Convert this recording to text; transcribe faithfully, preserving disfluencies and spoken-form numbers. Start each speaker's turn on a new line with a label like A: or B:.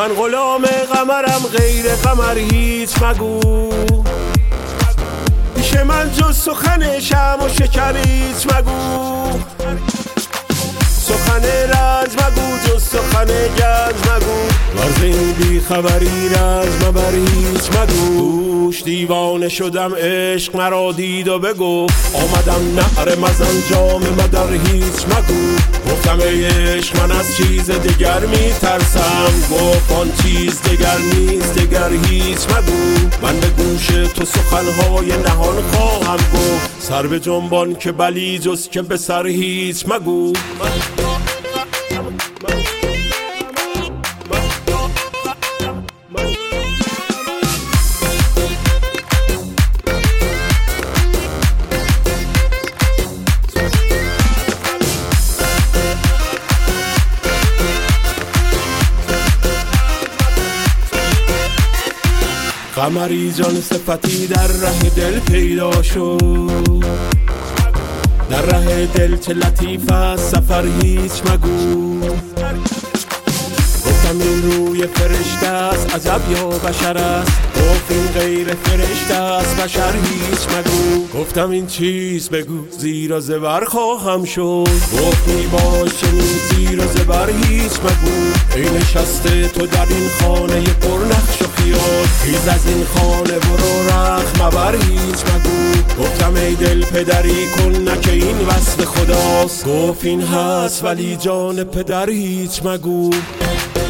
A: من غلام قمرم غیر قمر هیچ مگو پیش من جز سخن شم و شکر هیچ مگو سخن رز مگو جز سخن گنج مگو ورز این بی خبری رز مبر هیچ مگو دوش دیوانه شدم عشق مرا دید و بگو آمدم نعره مزن جام مدر هیچ مگو گفتم ای عشق من از چیز دگر می ترسم گفت آن چیز دگر نیست دگر هیچ مگو من به گوش تو سخنهای نهان خواهم گفت سر به جنبان که بلی جز که به سر هیچ مگو قمری جان صفتی در ره دل پیدا شد در ره دل چه لطیف است سفر هیچ مگو گفتم این روی فرشته است عجب یا بشر است گفت این غیر فرشته است بشر هیچ مگو گفتم این چیز بگو زیرا زبر خواهم شد گفت می باش چنین زیرا زبر هیچ مگو ای نشسته تو در این خانه پر نقش و خیال خیز از این خانه برو رخ مبر هیچ مگو گفتم ای دل پدری کن نکه این وصل خداست گفت این هست ولی جان پدر هیچ مگو